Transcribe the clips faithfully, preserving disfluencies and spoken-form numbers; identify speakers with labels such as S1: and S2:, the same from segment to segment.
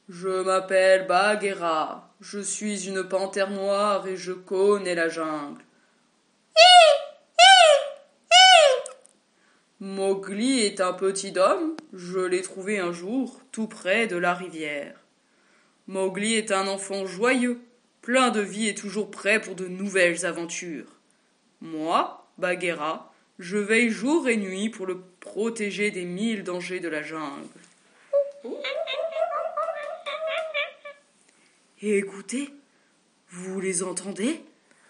S1: Je m'appelle Bagheera. Je suis une panthère noire et je connais la jungle. Mowgli est un petit homme. Je l'ai trouvé un jour, tout près de la rivière. Mowgli est un enfant joyeux, plein de vie et toujours prêt pour de nouvelles aventures. Moi, Bagheera, je veille jour et nuit pour le protéger des mille dangers de la jungle. Et écoutez, vous les entendez?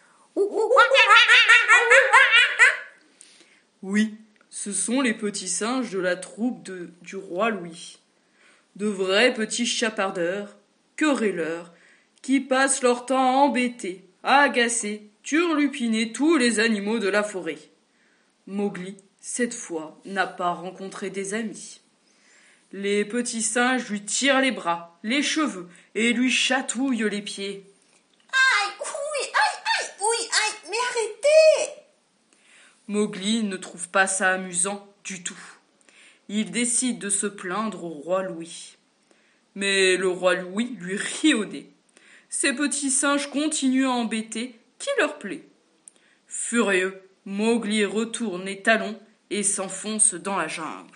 S1: Oui, ce sont les petits singes de la troupe de, du roi Louis. De vrais petits chapardeurs, querelleurs, qui passent leur temps à embêter, à agacer, turlupiner tous les animaux de la forêt. Mowgli, cette fois, n'a pas rencontré des amis. Les petits singes lui tirent les bras, les cheveux, et lui chatouillent les pieds.
S2: Aïe, oui, aïe, aïe, oui, aïe, mais arrêtez!
S1: Mowgli ne trouve pas ça amusant du tout. Il décide de se plaindre au roi Louis. Mais le roi Louis lui rit au nez. Ces petits singes continuent à embêter qui leur plaît. Furieux, Mowgli retourne les talons et s'enfonce dans la jungle.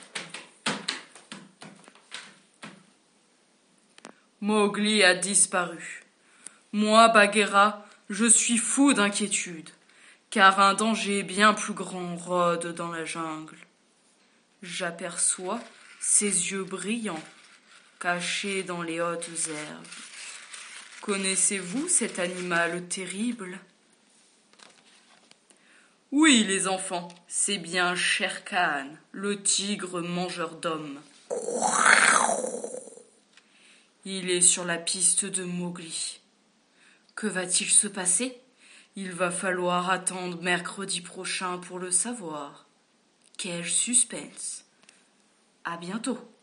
S1: Mowgli a disparu. Moi, Bagheera, je suis fou d'inquiétude, car un danger bien plus grand rôde dans la jungle. J'aperçois ses yeux brillants, cachés dans les hautes herbes. Connaissez-vous cet animal terrible? Oui, les enfants, c'est bien Shere Khan, le tigre mangeur d'hommes. Il est sur la piste de Mowgli. Que va-t-il se passer? Il va falloir attendre mercredi prochain pour le savoir. Quel suspense! À bientôt!